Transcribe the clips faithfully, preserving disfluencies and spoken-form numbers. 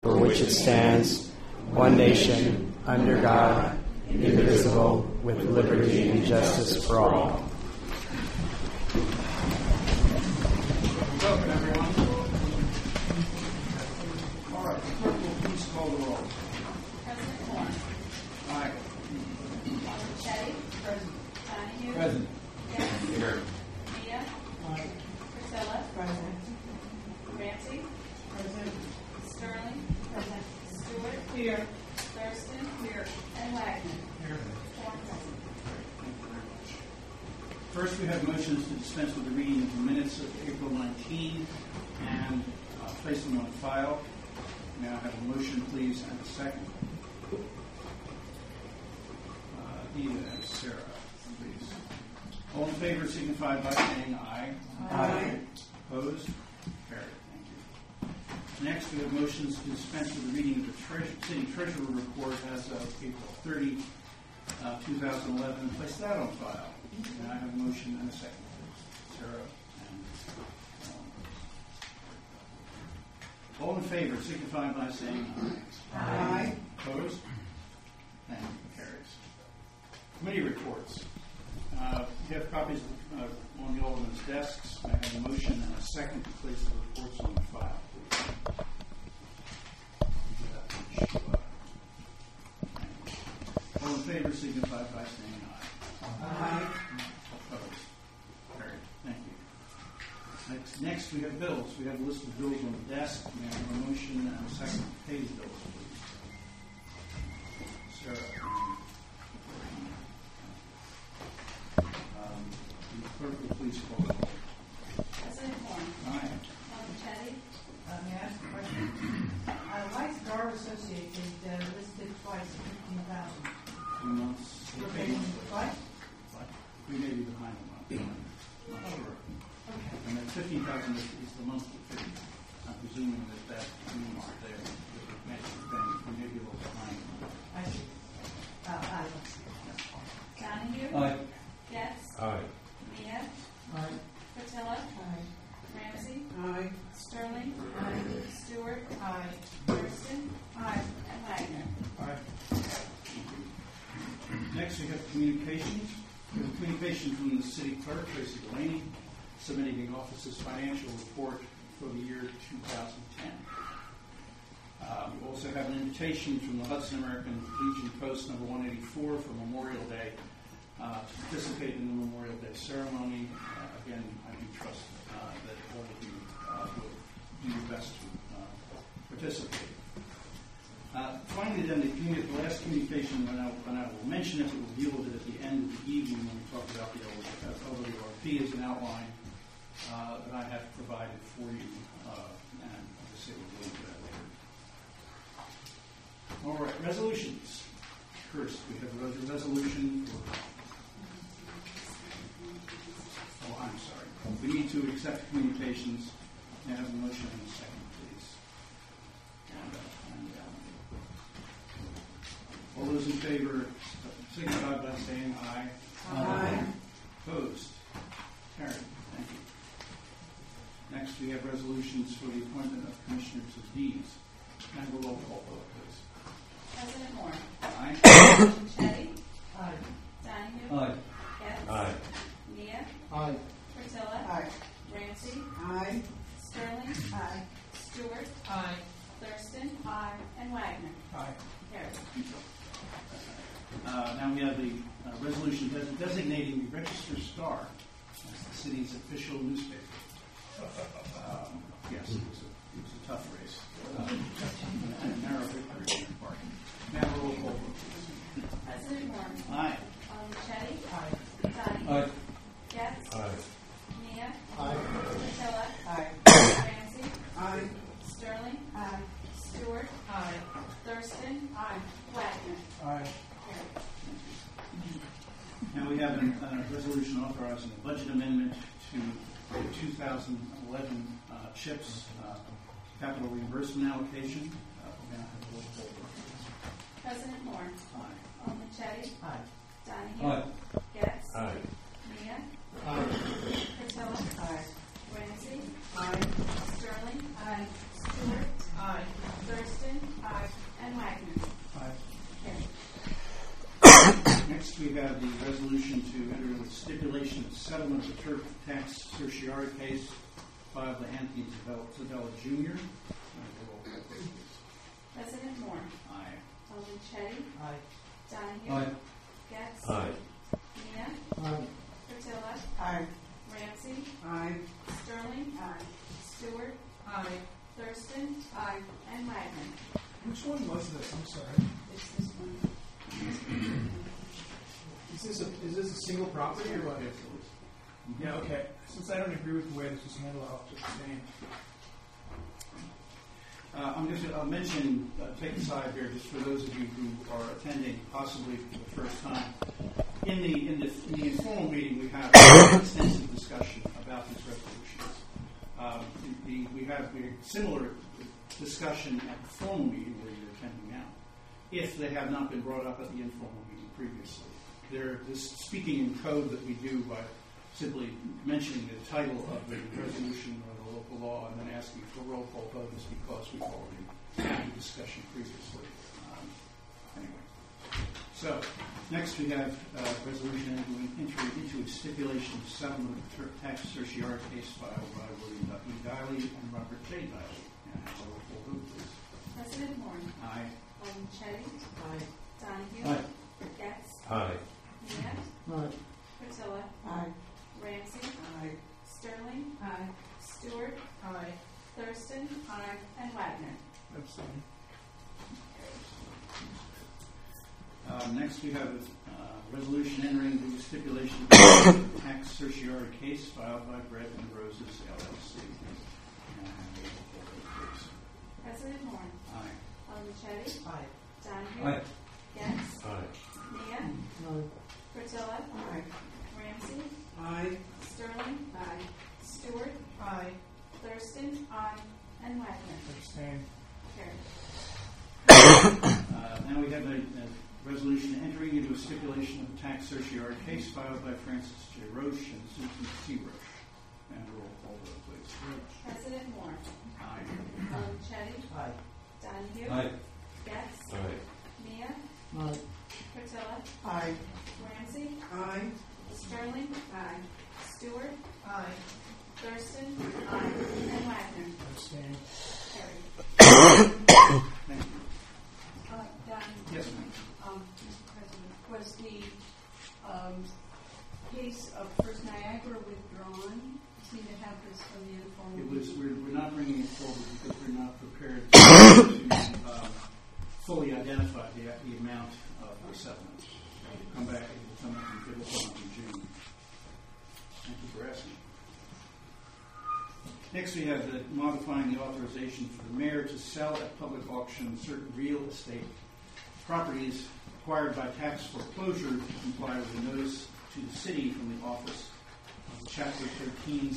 for which it stands, one nation, under God, indivisible, with liberty and justice for all. Welcome, everyone. All right, the clerk will please call the roll. President Horn. Aye. Chetty. Present. Donahue. Present. Yes. Here. Mia. Aye. Priscilla. Present. Ramsey. Present. Sterling. Present. Stewart. Here. Thurston. Here. And Wagner. Here. Four present. Thank you very much. First, we have motions to dispense with the reading of the minutes of April nineteenth and uh, place them on file. May I have a motion, please, and a second? Uh, Eva and Sarah, please. All in favor signify by saying aye. Aye. Opposed? Carried. Thank you. Next, we have motions to dispense with the reading of the treasure, City Treasurer Report as of April thirtieth, uh, two thousand eleven, and place that on file. May I have a motion and a second, please? Sarah and um, all in favor signify by saying aye. Aye. Opposed? Thank you. Carries. Committee reports. Uh, you have copies uh, on the Alderman's desks. I have a motion and a second to place the reports on the file, please. All in favor signify by saying aye. Aye. Opposed? Carried. Thank you. Next, next, we have bills. We have a list of bills on the desk. May I have a motion and a second to pay the bills, please? Sarah. Um, the clerk will please call the roll. President Horn. Aye. Alderman Chetty. Uh, may I ask a question? Uh, Lights Guard Associated uh, listed twice fifteen thousand. Two months. We're paying twice? We may be behind a month. I'm not sure. Okay. And that fifteen thousand is, is the monthly fee. I'm presuming that that means that they're paying. We may be a little behind. I see. Uh, aye. Donahue. Aye. Getz. Aye. Mia. Aye. Priscilla. Aye. Ramsey. Aye. Sterling. Aye. Stewart. Aye. Thurston. Aye. And Wagner. Aye. Next, we have communications. We have communication from the city clerk, Tracy Delaney, submitting the office's financial report for the year two thousand ten. Uh, we also have an invitation from the Hudson American Legion Post number one eighty-four for Memorial Day uh, to participate in the Memorial Day ceremony. Uh, again, I do trust uh, that all of you uh, will do your best to uh, participate. Uh, finally, then, the, communi- the last communication, and I, and I will mention it, we will deal with it at the end of the evening when we talk about the L W R P as an outline uh, that I have provided for you, uh, and I'll just say we'll go into that later. All right, resolutions. First, we have a res- resolution for. Oh, I'm sorry. We need to accept communications. May I have a motion in a second, please? And, uh, and, um, all those in favor signify by saying aye. Aye. Opposed? Carried. Thank you. Next, we have resolutions for the appointment of commissioners of deeds. Can I have a roll call vote, please? President Horn. Aye. Alderman Chetty. Aye. Donahue. Aye. Getz. Aye. Mia. Aye. Priscilla. Aye. Ramsey. Aye. Sterling. Aye. Stewart. Aye. Thurston. Aye. And Wagner. Aye. Carried. Uh, now we have the uh, resolution des- designating the Register Star as the city's official newspaper. Um, yes, it was, a, it was a tough race. Um, and a narrow victory on your part. Now roll call vote, please. President Horn. Aye. Alderman Chetty. Aye. Donahue. Getz. Aye. Mia. Aye. Priscilla. Aye. Ramsey. Aye. Sterling. Aye. Stewart. Aye. Thurston. Aye. Wagner. Aye. Carried. Now we have a, a resolution authorizing a budget amendment to the two thousand eleven uh, CHIPS uh, capital reimbursement allocation. Uh, we're going to have a roll call vote, please. President Horn. Aye. Alderman Chetty. Aye. Donahue. Getz. Aye. Mia. Aye. Priscilla. Aye. Ramsey. Aye. Sterling. Aye. Stewart. Aye. Thurston. and Wagner. Aye. Carried. Next, we have the resolution to enter into stipulation of settlement of the turf tax certiorari case filed by Anthony Zabella Junior President Moore. Aye. Alderman Chetty. Aye. Donahue. Aye. Getz. Aye. Mia. Aye. Portillo. Aye. Ramsey. Aye. Sterling. Aye. Stewart. Aye. Thurston. Aye. And Wagner. Which one was this? I'm sorry. It's this one. Is this a is this a single property or what? Yes, it is. Yeah. Okay. Since I don't agree with the way this was handled, I'll just abstain. Uh, I'm just, I'll mention, uh, take a side here, just for those of you who are attending possibly for the first time. In the, in the, in the informal meeting, we have extensive discussion about these resolutions. Um, the, we have we have similar discussion at the formal meeting where you're attending now, if they have not been brought up at the informal meeting previously. They're just speaking in code that we do by simply mentioning the title of the resolution or the local law and then asking for roll call votes because we've already had the discussion previously. Um, anyway. So, next we have uh, resolution entering into a stipulation of settlement of the tax certiorari case filed by William E. Diley and Robert J. Diley. And have a roll call vote, please. President Moore. Aye. Alderman Chetty. Aye. Donahue. Aye. Getz. Aye. Mia. Aye. Portillo. Aye. Ramsey. Aye. Sterling. Aye. Stewart. Aye. Thurston. Aye. And Wagner. Abstain. Uh, next, we have a uh, resolution entering into a stipulation of the tax certiorari case filed by Bread and Roses L L C. And I have a roll call vote, please. President Moore. Aye. Alderman Chetty. Aye. Donahue. Aye. Getz. Aye. Mia. Portillo. Aye. Ramsey. Aye. Sterling. Aye. Stewart. Aye. Thurston. Aye. And Wagner. Abstain. Carried. Uh, now we have a, a resolution entering into a stipulation of the tax certiorari case filed by Francis J. Roche and Susan C. Roche. And a roll call vote, please. President Moore. Aye. Alderman Chetty. Aye. Donahue. Aye. Getz. Aye. Mia. Aye. Portillo. Aye. Ramsey. Aye. Sterling. Aye. Stewart. Aye. Thurston. Aye. And Wagner. Abstain. Carried. Thank you. Uh, Don, Yes, ma'am. um, Mister President, was the, um, case of First Niagara withdrawn? Seem to have this from the informal. It was, we're, we're not bringing it forward because we're not prepared to um, fully identify the, the amount of the settlement. We'll come back, it will come up in, it will come up in June. Thank you for asking. Next, we have the modifying the authorization for the mayor to sell at public auction certain real estate properties acquired by tax foreclosure to comply with a notice to the city from the office of the Chapter thirteen.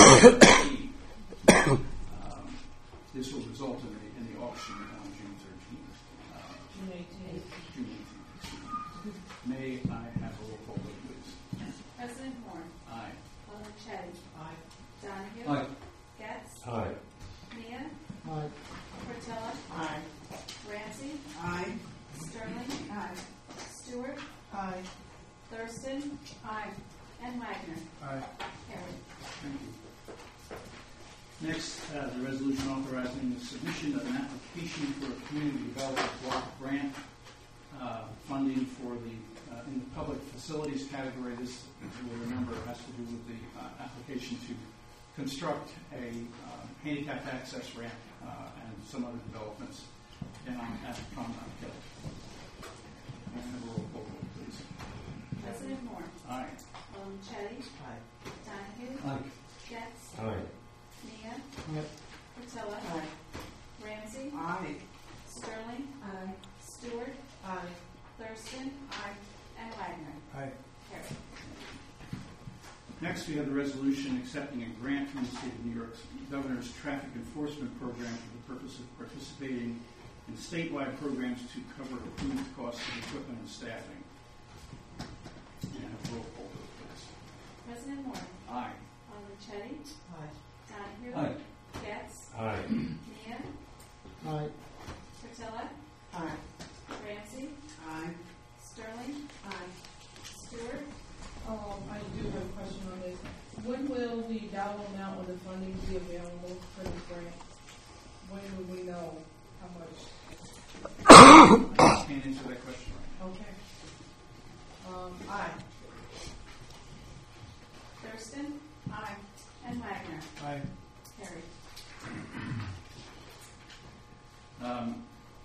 um, this will result in the, in the auction on June thirteenth. Uh, June eighteenth. June eighteenth. Excuse me. May I have a roll call vote, please? President Moore. Aye. Alderman Chetty. Aye. Donahue. Aye. Getz. Aye. Mia. Aye. Portillo. Aye. Ramsey. Aye. Sterling. Aye. Stewart. Aye. Thurston. Aye. And Wagner. Aye. Carried. Thank you. Next, uh, the resolution authorizing the submission of an application for a community development block grant uh, funding for the uh, in the public facilities category. This, as you will remember, has to do with the uh, application to construct a uh, handicap access ramp uh, and some other developments down at Conrad Hill. And a roll call vote, please. President Moore. Aye. Alderman Chetty. Aye. Donahue. Aye. Getz. Aye. Mia. Aye. Portillo. Aye. Ramsey. Aye. Sterling. Aye. Stewart. Aye. Thurston. Aye. And Wagner. Aye. Carried. Next, we have the resolution accepting a grant from the State of New York's Governor's Traffic Enforcement Program for the purpose of participating in statewide programs to cover approved costs of equipment and staffing. And a roll call vote, please. President Moore. Aye. Alderman Chetty. Aye. Donahue. Aye. Getz. Aye. Mia. Aye. Portillo. Aye. Ramsey, Aye. Sterling, Aye. Stewart, Um, I do have a question on this. When will the dollar amount of the funding be available for this grant? When will we know how much? I can't answer that question right Okay. Um, aye. Thurston, Aye. and Wagner. Aye. Carried. now. Um,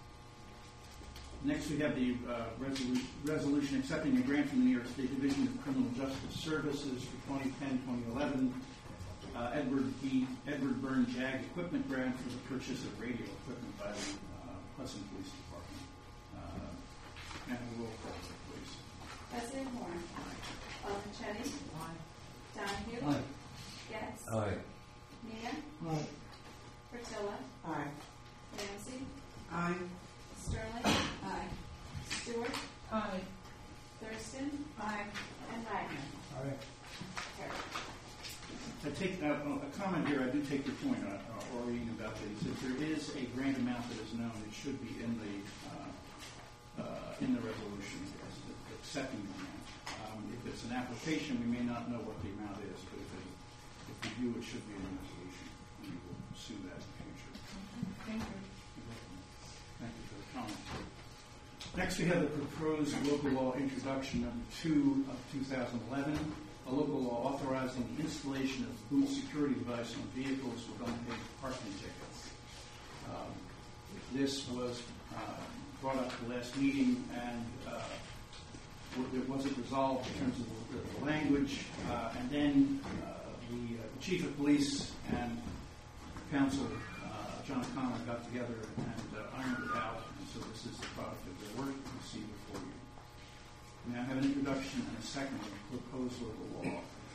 Next, we have the uh, resolu- resolution accepting a grant from the New York State Division of Criminal Justice Services for twenty ten twenty eleven uh, Edward B. Edward Byrne JAG equipment grant for the purchase of radio equipment by the uh, Hudson Police Department. Uh, and a roll call, please. President Moore. Alderman Cheney. Donahue. Aye. Getz. Aye. Mia. Aye. Fertilla. Aye. Ramsey, Aye. Sterling, Aye. Stewart, Aye. Thurston, Aye. and Wagner. Aye. Carried. I take uh, a comment here. I do take your point, uh, uh, Oreen, about these. If there is a grant amount that is known, it should be in the uh, uh, in the resolution as the, accepting the grant. Um, if it's an application, we may not know what the amount is, but if, it, if we do, it should be in the resolution. We will pursue that in the future. Thank you. Thank you for the comment. Next, we have the proposed local law introduction number two of two thousand eleven, a local law authorizing the installation of boot security device on vehicles with unpaid parking tickets. Um, this was uh, brought up at the last meeting, and uh, it wasn't resolved in terms of the, the language. Uh, and then uh, the uh, chief of police and council, uh, John Connor, got together and uh, ironed it out. And so this is the product of their work you see before you. May I have an introduction and a second of the proposed local law?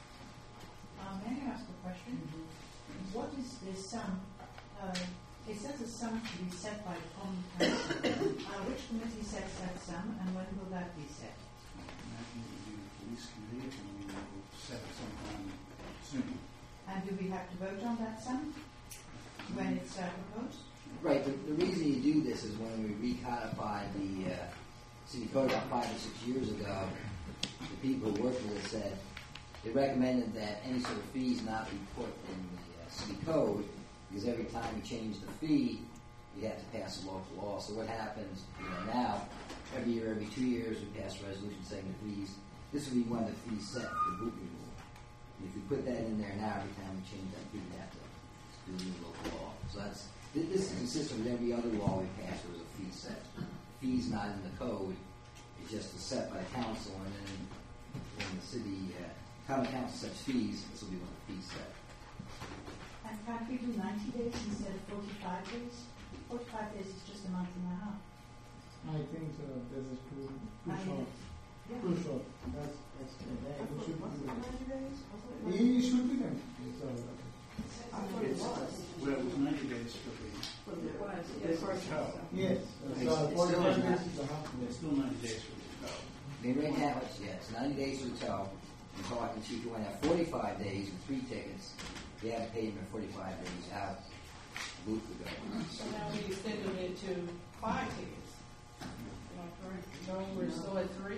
Uh, may I ask a question? What is the sum? Uh, it says a sum to be set by common council. uh, which committee sets that sum, and when will that be set? That will be the police committee, and we will set it sometime soon. And do we have to vote on that sum when it's uh, proposed? Right. The, the reason you do this is when we recodified the uh, city code about five or six years ago, the people who worked with it said they recommended that any sort of fees not be put in the uh, city code, because every time you change the fee, you have to pass a local law. So what happens, you know, now, every year, every two years, we pass a resolution saying the fees, this would be one of the fees set for boot removal. If you put that in there now, every time we change that fee, we have to do a new local law. So that's, this is consistent with every other law we pass. There was a fee set. Fees not in the code. It's just set by council, and then when the city, uh, common council sets fees, this will be when the fees set. And can't we do ninety days instead of forty-five days? forty-five days is just a month and a half. I think so. This is too, too I short. Yeah. Too short. That's, that's the day. I We thought should it was do ninety days. I thought it it. was- It should be done. So, I thought it was. Well, it was ninety days for the. Well, it was, yes, first tow. yes. It's- So it's forty-five still days not- is a half day. It's still ninety days for the tow. I mean, right now, it's, yeah, it's ninety days for the tow. I'm talking to, if you want to have forty-five days with three tickets, you have to pay them in forty-five days out. Boot would go. So now we extended it to five tickets. Am I correct? No, we're still at three?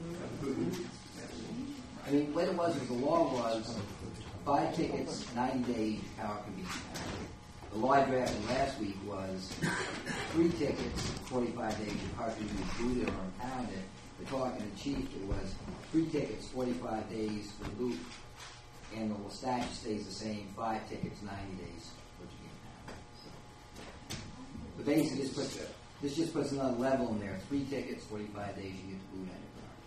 I mean, what it was, was the law was five tickets, ninety days, how it can be. The law I drafted last week was three tickets, forty-five days, your car can be booted or impounded. We're talking to chief, it was three tickets, forty-five days for loot, and the statute stays the same, five tickets, ninety days, which you get impounded. But basically, this puts, this just puts another level in there, three tickets, forty-five days, you get to boot out your car.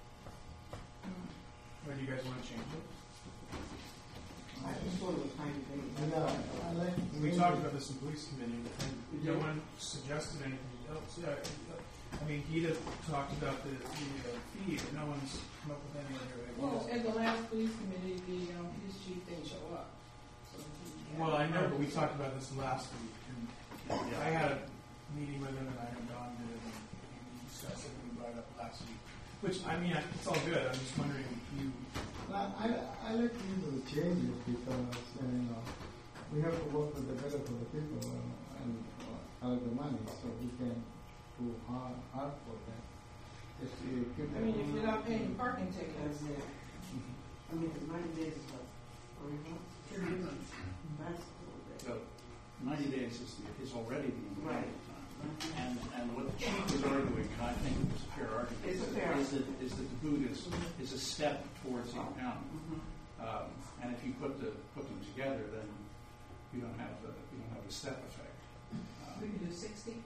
Or do you guys want to change it? I just thought it was ninety days. And, uh, I like We talked about this in police committee, and no one suggested anything else. Yeah, I mean, Gita talked about the, the uh, fee, but no one's come up with any other Well, ideas. at the last police committee, the, um, his chief didn't show up. So he had- Well, I know, but we talked about this last week, and I had a meeting with him, and I had gone to it, and we discussed it, and we brought it up last week. Which, I mean, I- it's all good. I'm just wondering if you. Well, I, I like to use the changes because, uh, you know, we have to work with the better for the people uh, and uh, out of the money, so we can too hard, hard for them. Just uh, keep I mean, if it- you're not paying parking tickets, That's it. I mean, because ninety days is what, forty months? thirty months. That's a little bit. So ninety days is, the, is already the Right. available time. And, and what the chief was arguing, and I think it was a fair argument, It's a fair is that, is that the boot is, is a step towards the impoundment. Mhm. Um, and if you put the, put them together, then you don't have the, you don't have the step effect. Um, We could do sixty.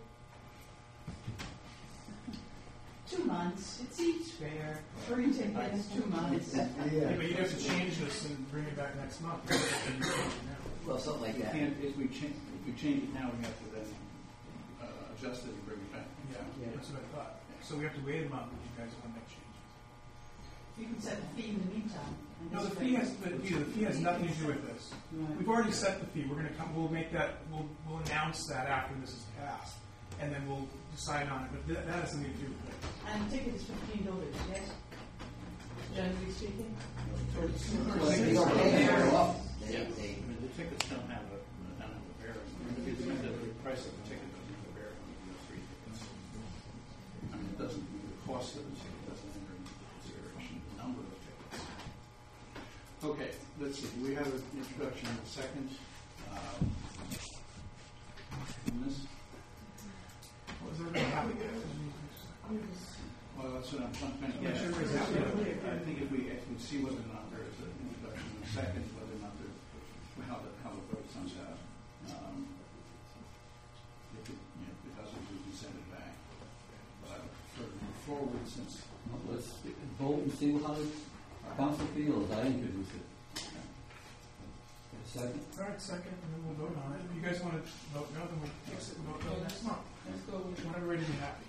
Two months, it seems fair. Three tickets, two months. Yeah, Yeah. but you'd have to change this and bring it back next month. You can't change it now. Well, something like We that. can't, if we change, if we change it now, we have to then uh, adjust it and bring it back. Yeah, that's what I thought. So we have to wait a month if you guys want to make changes. You can set the fee in the meantime. and No, the just fee wait. has, the, the fee has nothing to do with this. Right. We've already set the fee. We're gonna come, we'll make that, we'll, we'll announce that after this is passed. And then we'll decide on it, but that, that has nothing to do with it. And the ticket is fifteen dollars, yes? Generally speaking? Well, they don't pay very often. They, Yeah. they, I mean, the tickets don't have a, don't have a bearing. It's meant that the price of the ticket doesn't have a bearing on the three tickets. I mean, it doesn't, the cost of the ticket doesn't enter into consideration the number of tickets. Okay, let's see, we have an introduction in a second. Um, on this? Was everybody happy? Well, that's what I'm trying to Yeah, get sure, at. exactly. I think if we, if we see whether or not there is an introduction in a second, whether or not there, how the, how the vote comes out. Um, if it, you know, if it doesn't, we can send it back. But I would prefer to move forward since. Well, let's vote and see how the council feels. I introduce it. A second? All right, second, and then we'll vote on it. If you guys want to vote no, then we'll fix it and vote no next month. Let's go with When everybody's happy.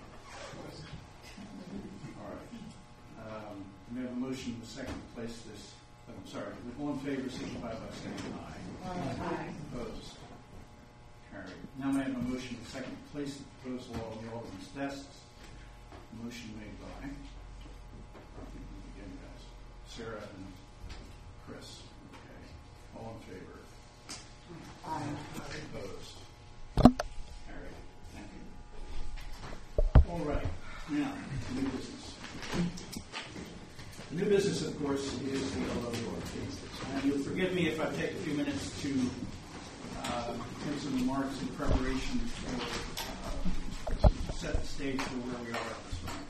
All right. Um, we have a motion to second place this. Oh, I'm sorry. All in favor, signify by saying aye. Aye. Opposed? Carried. Now may I have a motion to second place the proposed law on the Alderman's desks. Motion made by, again, guys, Sarah and Chris. Okay. All in favor? Aye. Opposed? Carried. Thank you. All right. Now, new business. The new business, of course, is the L W R P. And you'll forgive me if I take a few minutes to uh, make some remarks in preparation for uh, set the stage for where we are at this point.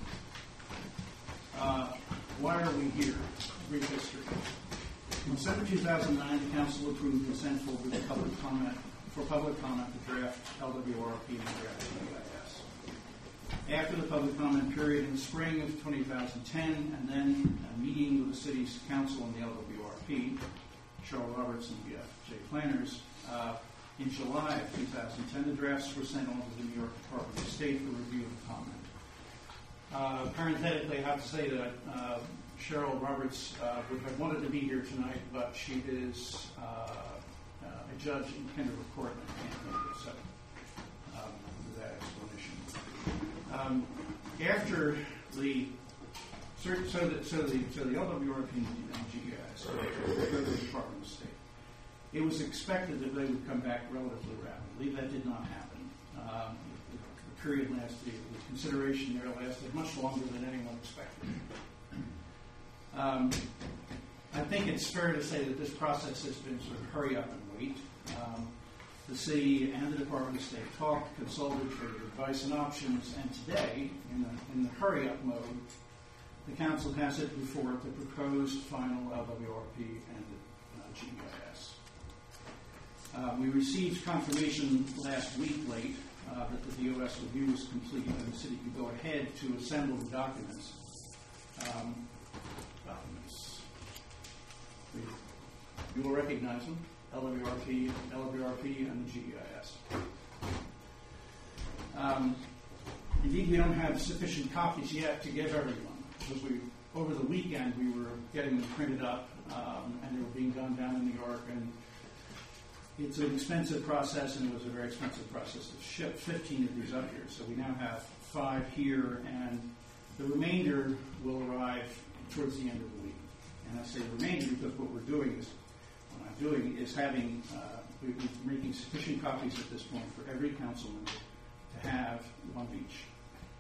Uh, why are we here? Brief history. In December two thousand nine, the Council approved consent for the public comment for public comment to draft L W R P and draft G I S. After the public comment period in the spring of twenty ten, and then a meeting with the city's council and the L W R P, Cheryl Roberts and B F J planners, uh, in July of two thousand ten, the drafts were sent on to the New York Department of State for review and comment. Uh, parenthetically, I have to say that uh, Cheryl Roberts uh, would have wanted to be here tonight, but she is uh, uh, a judge in Kendall Court and can't make it, so um, with that explanation. Um, after the so, so, the, so the so the L W R P and G I S, so the Department of State, it was expected that they would come back relatively rapidly. That did not happen. Um, the, the period lasted, the consideration there lasted much longer than anyone expected. Um, I think it's fair to say that this process has been sort of hurry up and wait. Um, the city and the Department of State talked, consulted for advice and options, and today, in the, in the hurry up mode, the Council has it before it the proposed final L W R P and uh, G I S. Uh, we received confirmation last week late uh, that the D O S review was complete and the city could go ahead to assemble the documents. Um, documents. We, you will recognize them, L W R P, L W R P, and the G I S. Um, indeed, we don't have sufficient copies yet to give everyone, because we, over the weekend, we were getting them printed up, um, and they were being done down in New York, and it's an expensive process, and it was a very expensive process to ship fifteen of these up here. So we now have five here, and the remainder will arrive towards the end of the week. And I say remainder because what we're doing is, what I'm doing is having, uh, we're making sufficient copies at this point for every councilman to have one of each.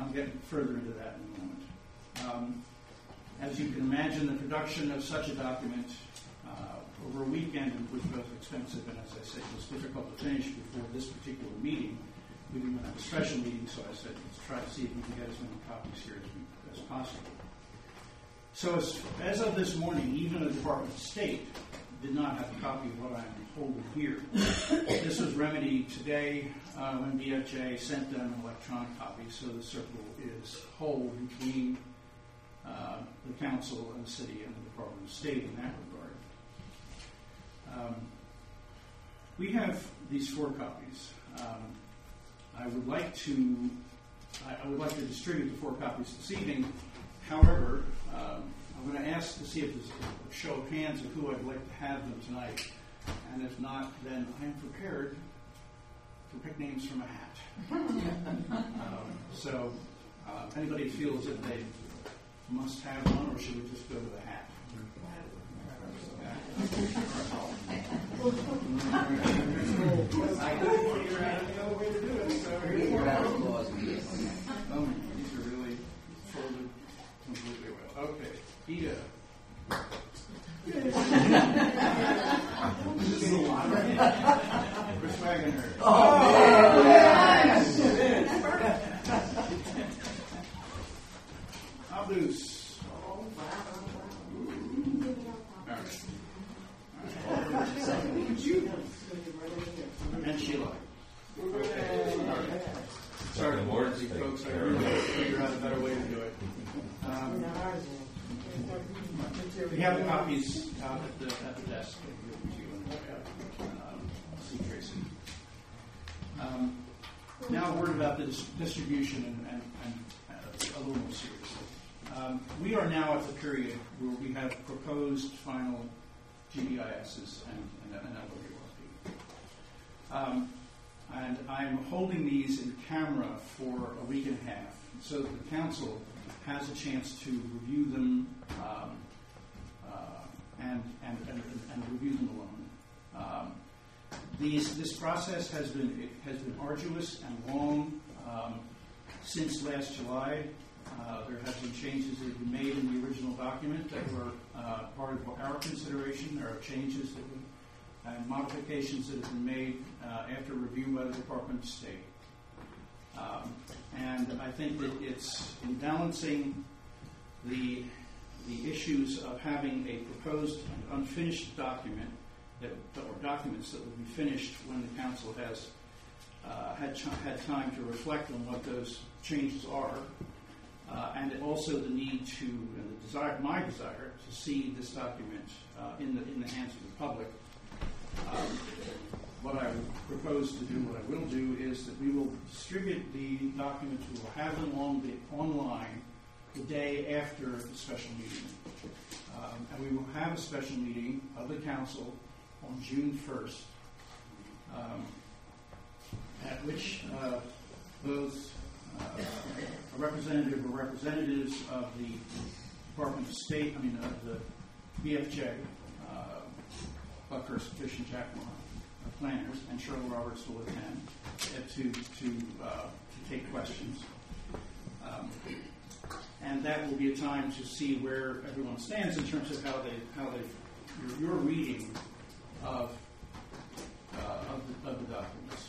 I'll get further into that in a moment. Um, as you can imagine, the production of such a document uh, over a weekend was both expensive and, as I said, was difficult to finish before this particular meeting. We didn't have a special meeting, so I said, let's try to see if we can get as many copies here as, we, as possible. So as, as of this morning, even the Department of State did not have a copy of what I'm holding here. This was remedied today uh, when D F J sent them an electronic copy, so the circle is whole between uh, the council and the city and the Department of State in that regard. Um, we have these four copies. Um, I would like to I, I would like to distribute the four copies this evening. However, um, I'm going to ask to see if there's a show of hands of who I'd like to have them tonight. And if not, then I am prepared to pick names from a hat. um, so, uh, if anybody feels that they must have one, or should we just go to the hat? I couldn't figure out any other way to do it, so here we go. Oh, these are really folded completely well. Okay, Ida. Chris Wagner. Oh, yes! Abdus. All right. And Sheila. Okay. All right. Sorry, emergency folks. I really have to figure out a better way to do it. Um, we have the copies out at the at the desk. Um, see Tracy. Um, now a word about the dis- distribution and, and, and uh, a little more seriously. Um, we are now at the period where we have proposed final G D I Ss and, and, and L W R P. Um, and I'm holding these in camera for a week and a half so that the council has a chance to review them um, uh, and, and, and, and review them alone. Um, these, this process has been it has been arduous and long um, since last July. Uh, there have been changes that have been made in the original document that were uh, part of our consideration. There are changes that we, and modifications that have been made uh, after review by the Department of State. Um, and I think that it's in balancing the the issues of having a proposed and unfinished document that, or documents that will be finished when the council has uh, had ch- had time to reflect on what those changes are, uh, and also the need to, and the desire, my desire, to see this document uh, in the in the hands of the public. Um, what I would propose to do, what I will do, is that we will distribute the documents. We will have them on the, online the day after the special meeting. Um, and we will have a special meeting of the council on June first, um, at which uh, both uh, a representative or representatives of the Department of State, I mean, of the B F J, Buckhurst, Fish, and Jackmore uh, planners, and Cheryl Roberts will attend uh, to to, uh, to take questions. Um, and that will be a time to see where everyone stands in terms of how they how they your, your reading of uh, of, the, of the documents.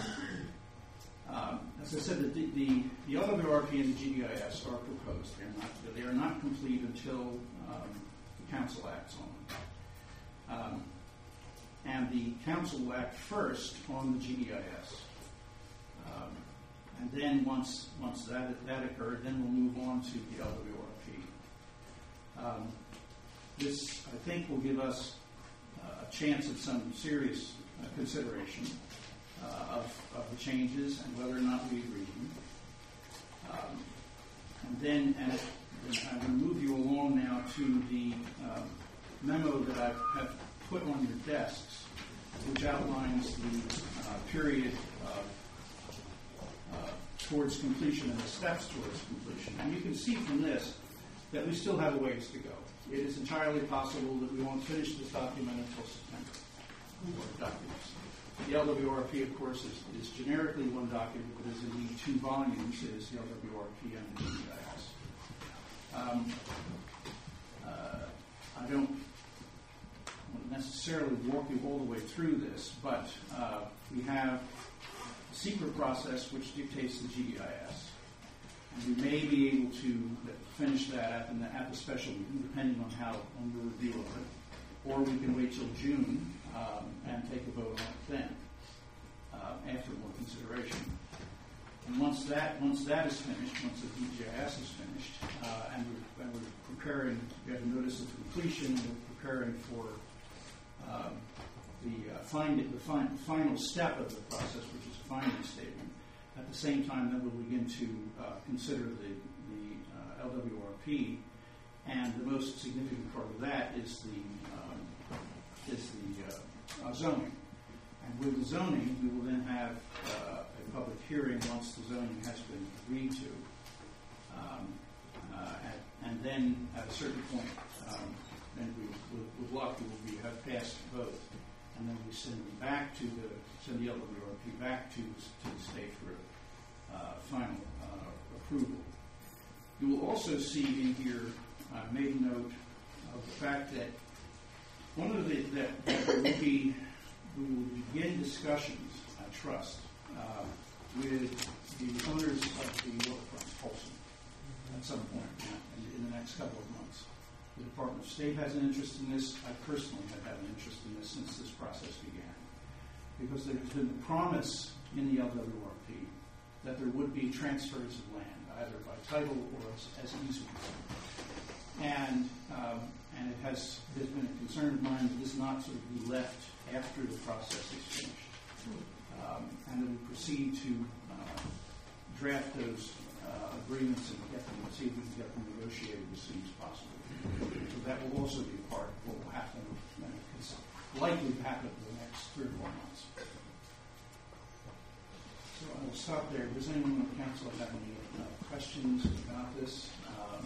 Um, as I said, the the, the L W R P and the G D I S are proposed. They are not they are not complete until um, the council acts on them. Um, And the council will act first on the G D I S. Um, and then once once that that occurred, then we'll move on to the L W R P. Um, this, I think, will give us uh, a chance at some serious uh, consideration uh, of, of the changes and whether or not we agree with them. Um, and then, and I'm going to move you along now to the um, memo that I have put on your desks, which outlines the uh, period of, uh, towards completion and the steps towards completion. And you can see from this that we still have a ways to go. It is entirely possible that we won't finish this document until September, or documents. The L W R P, of course, is, is generically one document, but is indeed two volumes. It is the L W R P and the G I S. Um, uh, I don't necessarily walk you all the way through this, but uh, we have the secret process which dictates the G I S. And we may be able to finish that at the, at the special meeting, depending on how on the review of it. Or we can wait till June um, and take a vote on it then, uh, after more consideration. And once that once that is finished, once the D G I S is finished, uh, and, we're, and we're preparing, we have a notice of completion, we're preparing for um, the uh, find the fin- final step of the process, which is a finding statement. At the same time, then we'll begin to uh, consider the, the uh, L W R P, and the most significant part of that is the um, is the uh, uh, zoning. And with the zoning, we will then have uh, a public hearing once the zoning has been agreed to, um, uh, at, and then at a certain point, um, then we, with, with luck, we will be have passed both, and then we send them back to the send the L W R P back to to the state for uh, final uh, approval. You will also see in here, I uh, made note of the fact that one of the that, that there will be we will begin discussions, I trust, uh, with the owners of the waterfront, Folsom, at some point in, in the next couple of months. The Department of State has an interest in this. I personally have had an interest in this since this process began, because there has been the promise in the L W R P that there would be transfers of land, either by title or as, as easements. And um, and it has there's been a concern of mine that this not sort of be left after the process is finished, um, and that we proceed to uh, draft those uh, agreements and get them, see if we can get them negotiated as soon as possible. So that will also be part of what will happen, and it's likely to happen in the next three or four months. So I will stop there. Does anyone on the council have any uh, questions about this? Um,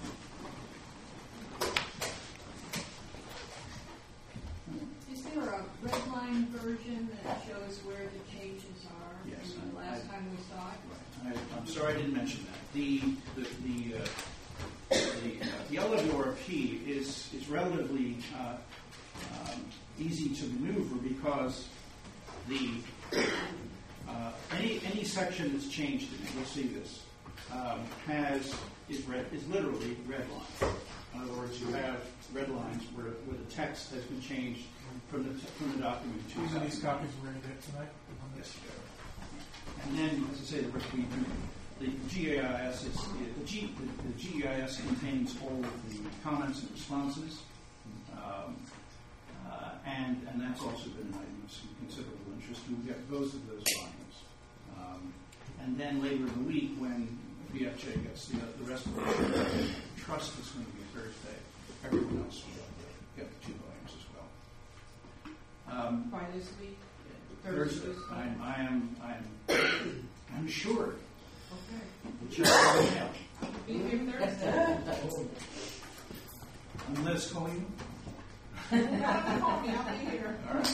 Is there a red line version that shows where the changes are? Yes, from the I- last I- time we saw it? I, I'm sorry I didn't mention that. The the the, uh, the, uh, the L W R P is is relatively uh, um, easy to maneuver because the uh, any any section that's changed in it, you'll see this, um, has is red is literally red line. In other words, you have red lines where, where the text has been changed from the from the document to These are these document. copies we're going to get tonight? Yes, you do. And then, as I say, the, the G I S is the, G, the, the G I S contains all of the comments and responses, um, uh, and and that's also been an item of some considerable interest. We'll get both of those volumes, um, and then later in the week, when B F J gets the, the rest of the trust is going to be Thursday, everyone else will get the two volumes as well. Um, By this week? Thursday. I'm, I am. I am. I'm sure. Okay. We'll check it out. Be here Thursday. Unless call you. Call me, I'll be here. All right.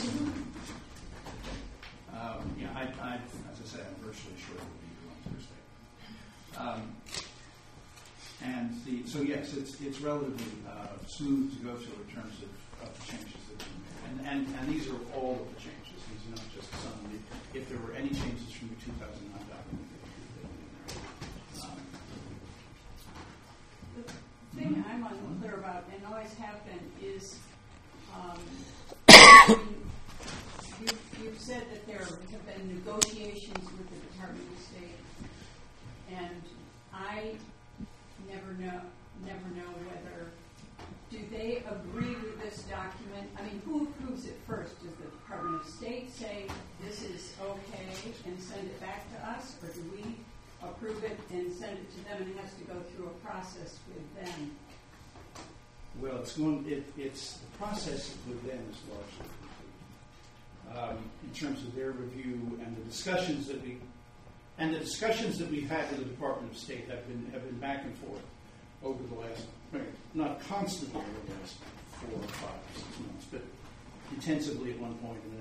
Um, yeah, I, I, as I say, I'm virtually sure we'll be here on Thursday. Um, and the so yes, it's it's relatively uh, smooth to go through in terms of, of the changes that have been made, and, and and these are all of the changes. These are not just some. If there were any changes from the two thousand nine document, they would be in there. Um, The thing I'm unclear about, and always have been, is um, you, you've said that there have been negotiations with the Department of State, and I never know, never know whether, do they agree with this document? I mean, who approves it first? Does the Department of State say this is okay and send it back to us, or do we approve it and send it to them, and it has to go through a process with them? Well, it's going. It, it's the process with them is largely complete um, in terms of their review and the discussions that we and the discussions that we've had with the Department of State have been have been back and forth over the last, not constantly over the last four or five or six months, but intensively at one point and then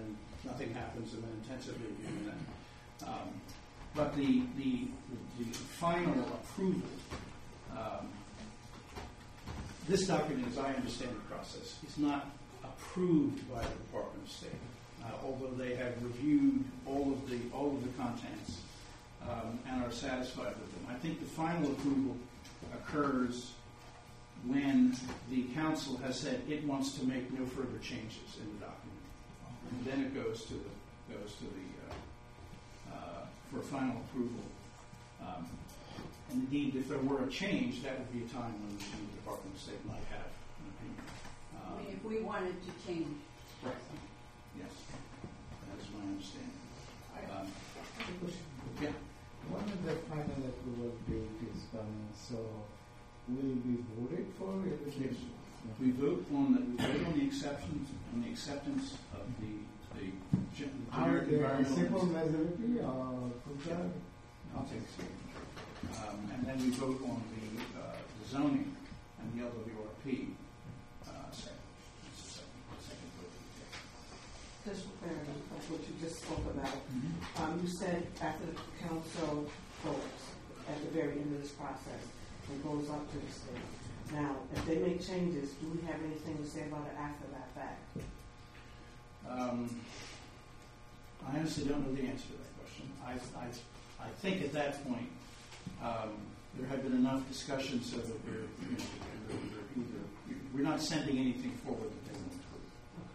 nothing happens, and then intensively reviewing that. Um, but the, the, the final approval, um, this document, as I understand the process, is not approved by the Department of State, uh, although they have reviewed all of the all of the contents um, and are satisfied with them. I think the final approval occurs when the council has said it wants to make no further changes in the document, and then it goes to the goes to the uh, uh, for final approval. Um, and indeed, if there were a change, that would be a time when the Department of State might have an opinion. Um, I mean, if we wanted to change. Right. Yes, that is my understanding. Um, yeah. One of the final approval date is coming, so will we vote for everything? Yes. We vote on the we vote on the exceptions on the acceptance of the the gen- Are generic they a environmental. simple majority or two-thirds? I'll take it. Um, and then we vote on the, uh, the zoning and the L W R P. Uh, second, that's the second, second vote that we take. Just for clarity of what you just spoke about, Mm-hmm. um, you said after the council votes, at the very end of this process, it goes up to the state. Now, if they make changes, do we have anything to say about it after that fact? Um, I honestly don't know the answer to that question. I, I, I think at that point, um, there had been enough discussion so that we're, you know, we're, we're either, we're not sending anything forward that they won't approve.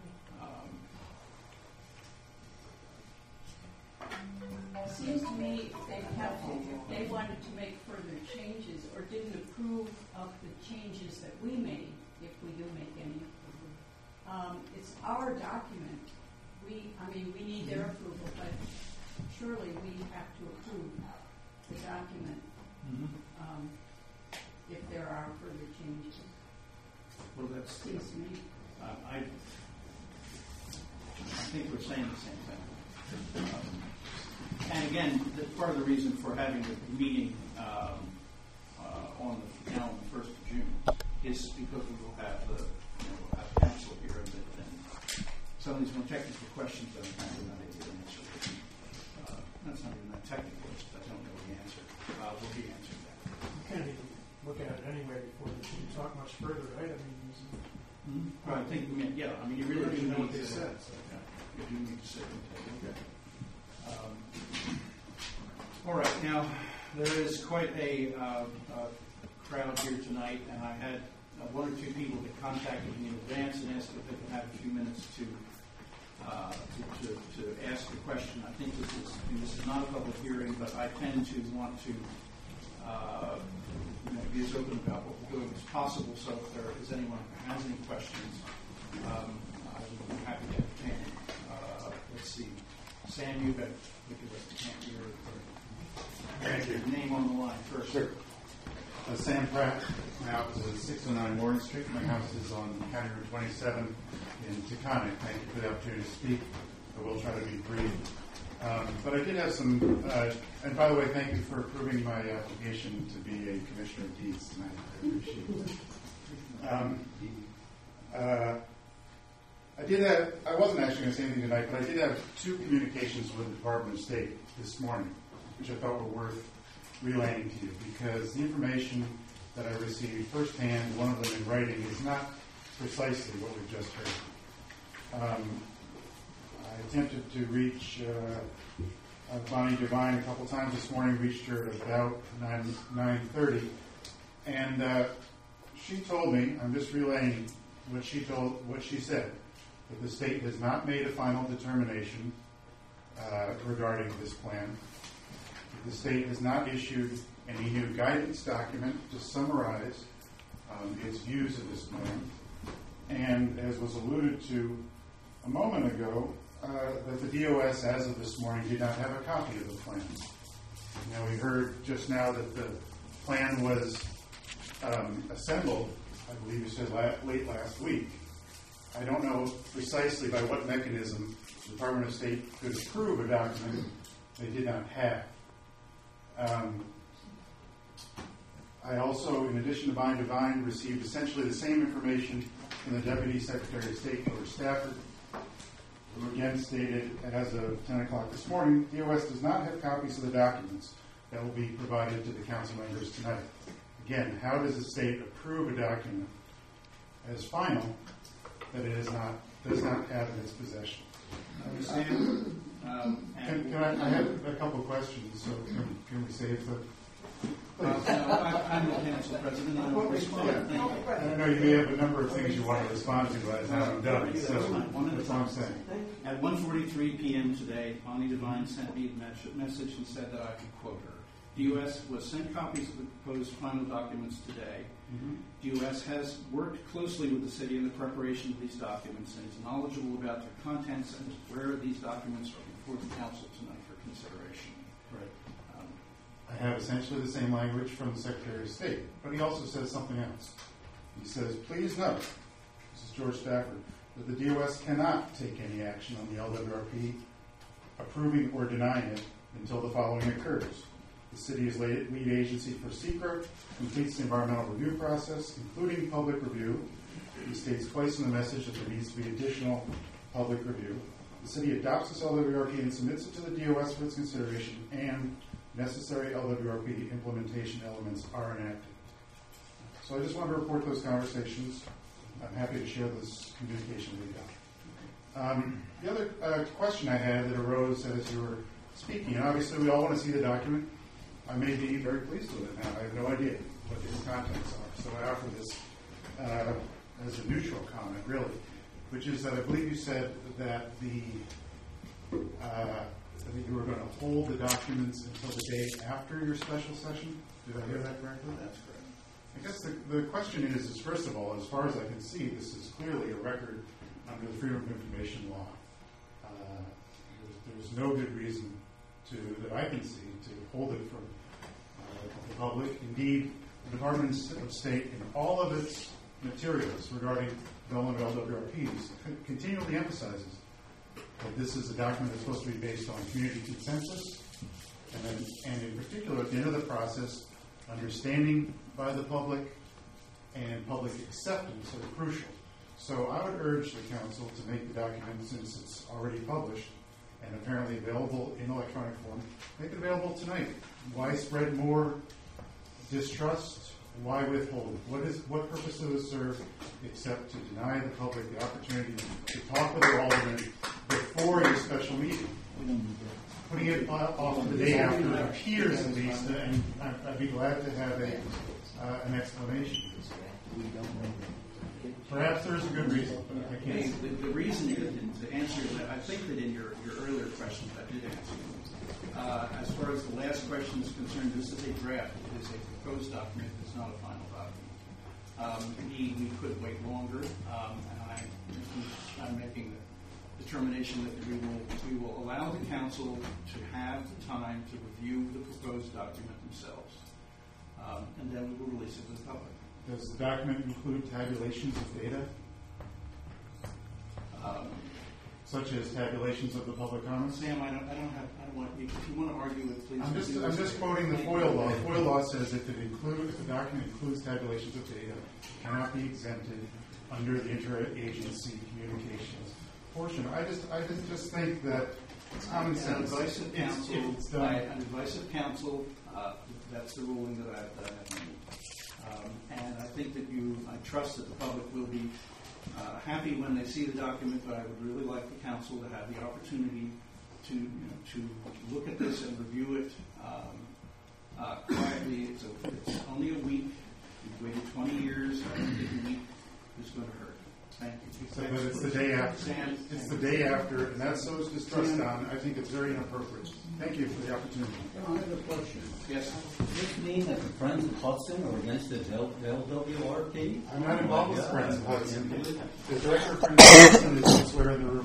Um, It seems to me if they have, if they wanted to make further changes or didn't approve of the changes that we made, if we do make any, um, it's our document. We, I mean, we need their approval, but surely we have to approve the document mm-hmm. um, if there are further changes. Well, that's, Seems to me. uh, I, I think we're saying the same thing. Um, and again, the, part of the reason for having the meeting um, uh, on the now on the first of June is because we will have the you know, we'll have council here and, and some of these more technical questions that I'm kind of not able to answer. Uh, that's not even that technical, it's I don't know the answer. Uh, we'll be answering that. You can't even look at it anyway before you talk much further, right? I mean, Mm-hmm. Well, I think, I mean, yeah, I mean, you really do know need what they to, said. So. yeah, you do need to sit and take a look at it. Um, all right, now, there is quite a uh, uh, crowd here tonight, and I had uh, one or two people that contacted me in advance and asked if they could have a few minutes to uh, to, to, to ask a question. I think this is, I mean, this is not a public hearing, but I tend to want to uh, you know, be as open about what we're doing as possible. So if there is anyone who has any questions, um, I would be happy to entertain. Uh, let's see. Sam, you bet, because I can't hear Thank you. your name on the line first. Sure. Uh, Sam Pratt. My office is six oh nine Warren Street. My house is on County Route twenty-seven in Taconic. Thank you for the opportunity to speak. I will try to be brief. Um, but I did have some, uh, and by the way, thank you for approving my application to be a Commissioner of Deeds tonight. I appreciate it. Um, uh, I did have, I wasn't actually going to say anything tonight, but I did have two communications with the Department of State this morning, which I thought were worth relaying to you, because the information that I received firsthand, one of them in writing, is not precisely what we've just heard. Um, I attempted to reach uh, uh, Bonnie Devine a couple times this morning, reached her at about nine thirty, and uh, she told me, I'm just relaying what she told, what she said, that the state has not made a final determination uh, regarding this plan. The state has not issued any new guidance document to summarize um, its views of this plan, and as was alluded to a moment ago, uh, that the D O S, as of this morning, did not have a copy of the plan. Now, we heard just now that the plan was um, assembled, I believe you said la- late last week. I don't know precisely by what mechanism the Department of State could approve a document they did not have. Um, I also, in addition to Bonnie Devine, received essentially the same information from the Deputy Secretary of State, George Stafford. who again stated as of ten o'clock this morning, D O S does not have copies of the documents that will be provided to the council members tonight. Again, how does the state approve a document as final that it is not, does not have in its possession? I understand. Um, Can, can I, I have a couple of questions, so can, can we save the... Uh, no, I, I'm the council president. I will respond. Yeah. I know you may have a number of things you want to respond to by the time I'm done, so that's what I'm saying. At one forty-three p.m. today, Bonnie Devine sent me a message and said that I could quote her. D U S was sent copies of the proposed final documents today. Mm-hmm. D U S has worked closely with the city in the preparation of these documents and is knowledgeable about their contents and is aware of these documents are before the council tonight for consideration. Right. Um, I have essentially the same language from the Secretary of State, but he also says something else. He says, please note, this is George Stafford, that the D O S cannot take any action on the L W R P approving or denying it until the following occurs. The city is lead agency for SECRA, completes the environmental review process, including public review. He states twice in the message that there needs to be additional public review. The city adopts this L W R P and submits it to the D O S for its consideration, and necessary L W R P implementation elements are enacted. So I just want to report those conversations. I'm happy to share this communication with you. Um, the other uh, question I had that arose as you were speaking, and obviously we all want to see the document. I may be very pleased with it now. I have no idea what its contents are. So I offer this uh, as a neutral comment, really, which is that I believe you said that the uh, that you were going to hold the documents until the day after your special session. Did I hear that correctly? That's correct. I guess the, the question is, is, first of all, as far as I can see, this is clearly a record under the Freedom of Information law. Uh, there's, there's no good reason to that I can see to hold it from uh, the public. Indeed, the Department of State, in all of its materials regarding development of L W R Ps, continually emphasizes that this is a document that's supposed to be based on community consensus, and then, and in particular, at the end of the process, understanding by the public and public acceptance are crucial. So I would urge the council to make the document, since it's already published and apparently available in electronic form, make it available tonight. Why spread more distrust? Why withhold? What is what purpose does it serve except to deny the public the opportunity to talk with their alderman before your special meeting? Putting it off the day after it appears, at least, and I'd be glad to have a uh, an explanation. Perhaps there's a good reason, but I can't. The, the, the reason is, to answer that, I think that in your, your earlier questions I did answer. Uh, as far as the last question is concerned, this is a draft. It is a proposed document. It's not a final document. Um, we, we could wait longer, um, and I, I'm making the determination that we will we will allow the council to have the time to review the proposed document themselves, um, and then we will release it to the public. Does the document include tabulations of data? Um, Such as tabulations of the public comments? Sam, I don't, I don't have, I don't want, if you want to argue it, please. I'm just, I'm just quoting the FOIL law. The FOIL law says if it includes, if the document includes tabulations of data, it cannot be exempted under the interagency communications portion. I just, I just, just think that it's common sense. On advice of counsel, it's, it's done. I, on advice of counsel, uh, that's the ruling that I, that I have made. Um, and I think that you, I trust that the public will be uh, happy when they see the document, but I would really like the council to have the opportunity to, you know, to look at this and review it um, uh, quietly. It's, a, it's only a week. We've waited twenty years. I don't think a week is going to hurt. Thank you. So that it's the day after. Sam, it's the day after, and that sows distrust on. I think it's very inappropriate. Thank you for the opportunity. I have a question. Yes. Does this mean that the Friends of Hudson are against the L W R P? I'm not involved with Friends of Hudson. The director of Friends of Hudson is elsewhere in the room.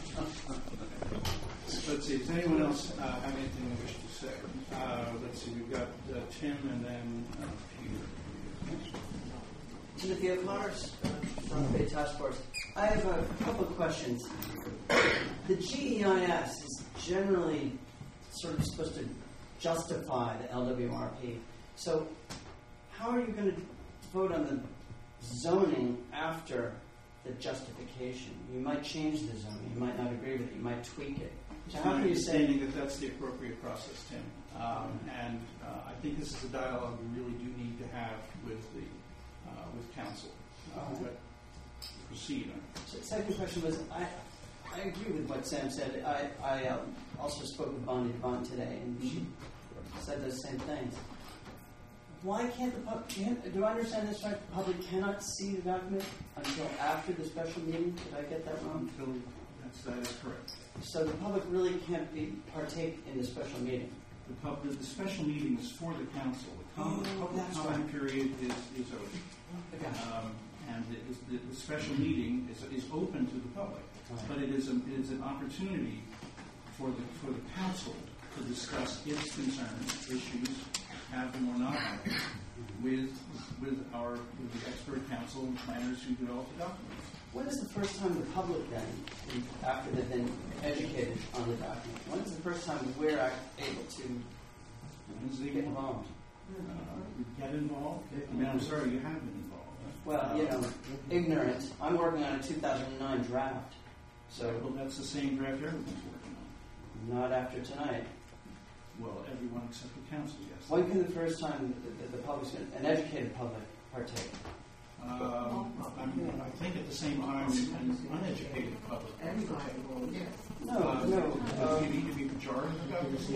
Let's see. Does anyone else uh, have anything they wish to say? Uh, let's see. We've got uh, Tim and then uh, Peter. Timothy O'Connors from the Bay Task Force. I have a couple of questions. The G E I S is generally sort of supposed to justify the L W R P. So how are you going to vote on the zoning after the justification? You might change the zoning, you might not agree with it, you might tweak it. So It's how my can you say? understanding that that's the appropriate process, Tim. Um, and uh, I think this is a dialogue we really do need to have with the uh, with council. Uh, but proceed. So the second question was, I, I agree with what Sam said. I, I um, also spoke with Bonnie Devon today, and she said those same things. Why can't the public, do I understand this right? The public cannot see the document until after the special meeting? Did I get that wrong? Until that's, that is correct. So the public really can't be partake in the special meeting? The, pub, the, the special meeting is for the council. The com- Oh, public that's comment right. period is, is open. Okay. Um, and the, the, the special meeting is, is open to the public. Right. But it is, a, it is an opportunity for the, for the council to discuss its concerns, issues, have them or not have them, with, with, our, with the expert council and planners who develop the documents. When is the first time the public then, after they've been educated on the document, when is the first time we're able to Wednesday get morning. involved? Uh, get involved? I mean, I'm sorry, you have been involved. Well, you know, ignorant. I'm working on a two thousand nine draft, so Well, that's the same draft everyone's working on. not after tonight. Well, everyone except the council, yes. When can the first time the, the, the public's going an educated public partake? Um, I, mean, I think at the same time, an uneducated public. No, Uh, no. Do Um, you need to be pejorative about this?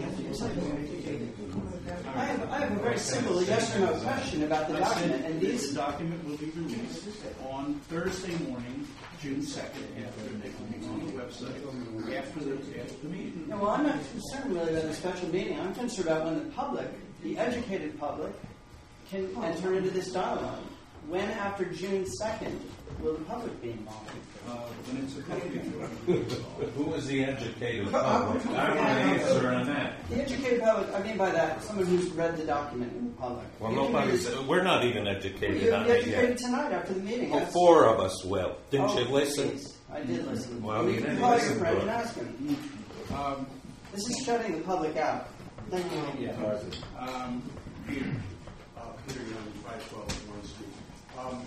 I have, I have a very simple yes or no question about the I document, said and the these. document will be released on Thursday morning, June second, after it's on the website, after the, after the meeting. No, well, I'm not concerned really about the special meeting. I'm concerned about when the public, the educated public, can enter into this dialogue. When after June second will the public be involved? Uh, when it's appropriate. Who is the educated public? I want an answer on that. The educated public, I mean by that, someone who's read the document in public. Well, You can nobody's, read we're not even it. educated You'll on be it educated yet. tonight after the meeting. Well, That's- four of us will. Didn't Oh, you listen? please. I did listen. Well, you you can didn't call your listen friend good. and ask him. Um, This is shutting the public out. Thank you. yeah. Um, Peter. Uh, Peter Young, five twelve Warren Street. Um,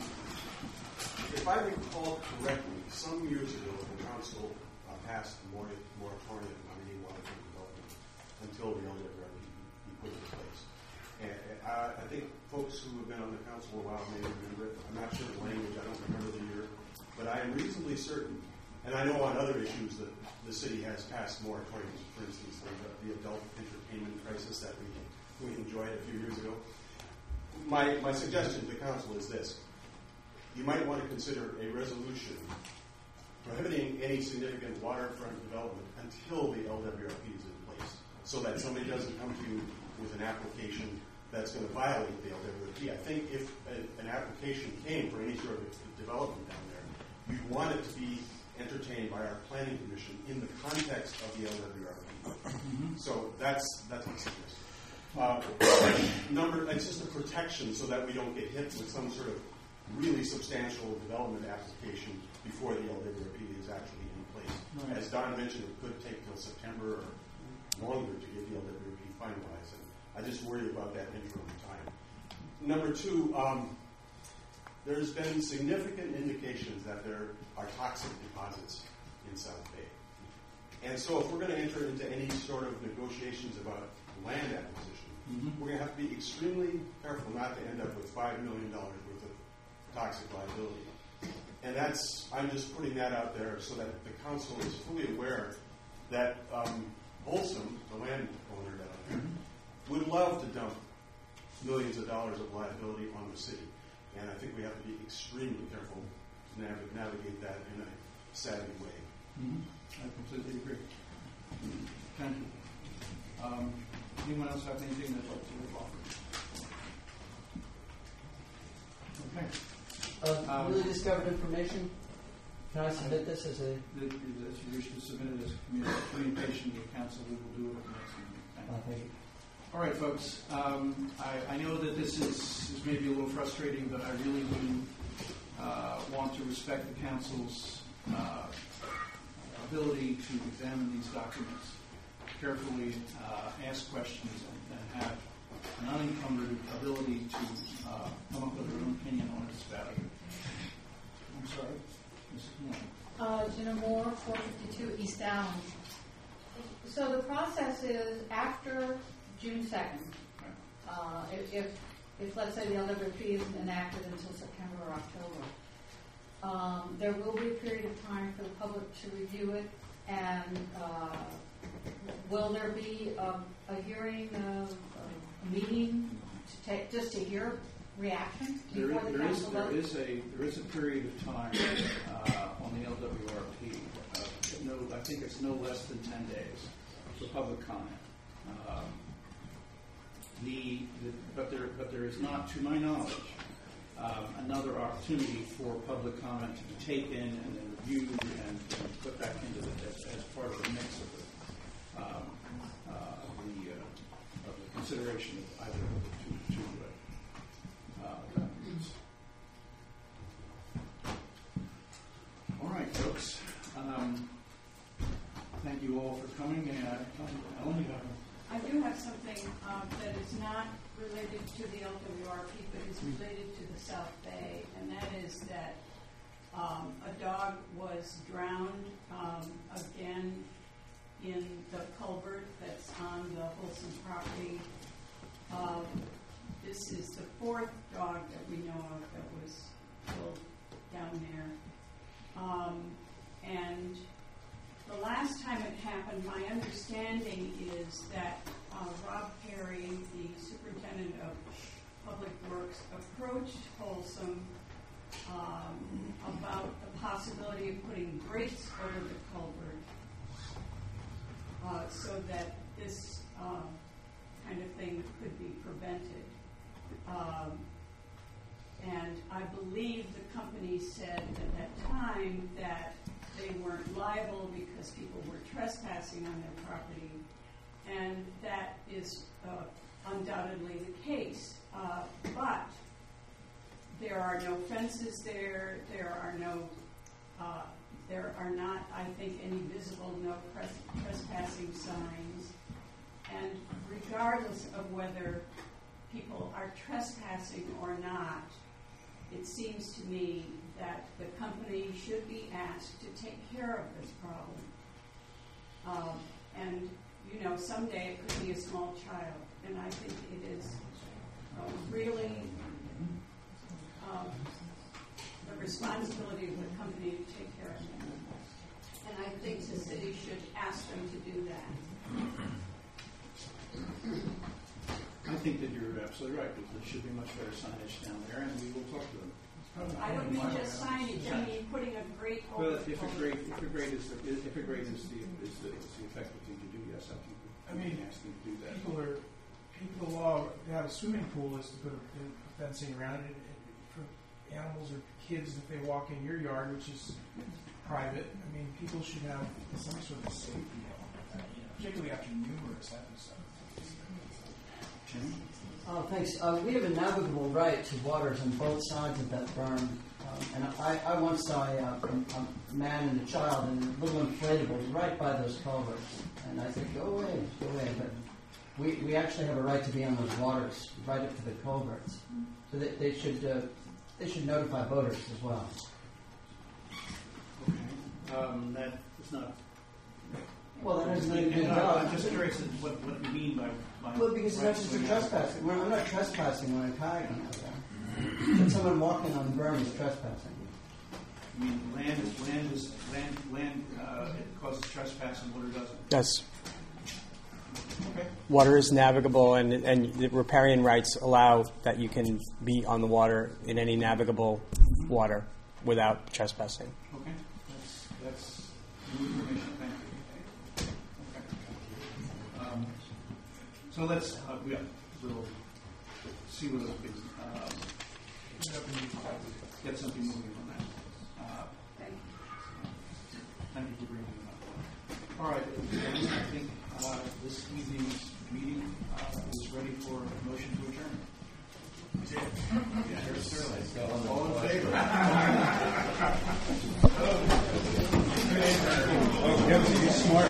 if I recall correctly, some years ago, the council uh, passed a mor- moratorium on any waterfront development until the L W R P be put in place. And uh, I think folks who have been on the council a while may remember it. I'm not sure the language, I don't remember the year. But I am reasonably certain, and I know on other issues that the city has passed moratoriums, for instance, the, the adult entertainment crisis that we, we enjoyed a few years ago. My, my suggestion to the council is this. You might want to consider a resolution prohibiting any significant waterfront development until the L W R P is in place, so that somebody doesn't come to you with an application that's going to violate the L W R P. I think if a, an application came for any sort of development down there, you'd want it to be entertained by our planning commission in the context of the L W R P. Mm-hmm. So that's that's my suggestion. Uh, number, it's just a protection so that we don't get hit with some sort of really substantial development application before the L W R P is actually in place. Right. As Don mentioned, it could take till September or longer to get the L W R P finalized, and I just worry about that interim time. Number two, um, there's been significant indications that there are toxic deposits in South Bay. And so if we're going to enter into any sort of negotiations about land acquisition, mm-hmm. we're going to have to be extremely careful not to end up with five million dollars worth of toxic liability. And that's, I'm just putting that out there so that the council is fully aware that um, Holsom, the landowner down there, mm-hmm. would love to dump millions of dollars of liability on the city. And I think we have to be extremely careful to nav- navigate that in a savvy way. Mm-hmm. I completely agree. Thank you. Um, anyone else have anything they'd like to offer? Okay. Uh, Um, newly discovered information. Can I submit this as a? The, as you wish to submit it as a communication to the council, we will do it at the next meeting. Thank you. Uh, thank you. All right, folks. Um, I, I know that this is, is maybe a little frustrating, but I really do uh, want to respect the council's uh, ability to examine these documents carefully, uh, ask questions, and, and have an unencumbered ability to uh, come up with their own opinion on its value. I'm sorry? Missus Moore. Uh, Jenna Moore, four fifty-two East Downs. So the process is after June second, uh, if, if, if, let's say, the L W P isn't enacted until September or October, um, there will be a period of time for the public to review it, and uh, will there be a, a hearing, uh, a meeting to take, just to hear reaction There, before the there is council there vote? is a there is a period of time uh, on the L W R P. Uh, no, I think it's no less than ten days for public comment. Um, the, the but there but there is not, to my knowledge, um, another opportunity for public comment to be taken and then reviewed and, and put back into the as, as part of the mix of the um, uh, of the uh, of the consideration of either of the two. two uh, Uh, all right, folks. Um, thank you all for coming. And Ellen, you have I do have something um, that is not related to the L W R P, but is related to the South Bay, and that is that um, a dog was drowned um, again in the culvert that's on the Holson property. Um, This is the fourth dog that we know of that was killed down there. Um, and the last time it happened, my understanding is that uh, Rob Perry, the superintendent of Public Works, approached Folsom um, about the possibility of putting brakes over the culvert uh, so that this uh, kind of thing could be prevented. Um, and I believe the company said at that time that they weren't liable because people were trespassing on their property, and that is uh, undoubtedly the case. Uh, but there are no fences there. There are no. Uh, there are not, I think, any visible no pres- trespassing signs. And regardless of whether people are trespassing or not, it seems to me that the company should be asked to take care of this problem. Um, and, you know, someday it could be a small child. And I think it is uh, really um, the responsibility of the company to take care of them. And I think the city should ask them to do that. I think that you're absolutely right. There should be much better signage down there, and we will talk to them. I don't mean just signage. I mean putting a grate over. But if a grate, if a grate is the, if a grate is the is the, is the effective thing to do, yes, I think we I mean, can ask them to do that. People are, people, the law to have a swimming pool is to put a fencing around it, it for animals or kids if they walk in your yard, which is private. I mean, people should have some sort of safety, uh, you know, particularly after numerous episodes. Uh, thanks. Uh, we have a navigable right to waters on both sides of that berm. Um, and I, I once saw a, a, a man and a child in little inflatables right by those culverts. And I said, go away, go away. But we, we actually have a right to be on those waters right up to the culverts. So they, they should uh, they should notify boaters as well. Okay. Um, that is not. Well, that has nothing to do with I'm just curious what, what you mean by. by Well, because it's not just a trespassing. We're, I'm not trespassing when I'm kayaking out there. But someone walking on the berm is trespassing. I mean, land is land is land land. Uh, it causes trespass, and water doesn't. Yes. Okay. Water is navigable, and and the riparian rights allow that you can be on the water in any navigable water without trespassing. Okay. That's that's new information. Thank you. Okay. Um, so let's uh, we we'll see what we can um, get something moving on that. Uh, Thank you. Thank you for bringing it up. All right. I think uh, this evening's meeting uh, is ready for a motion to adjourn. Yeah, certainly. All in favor? Oh, smart.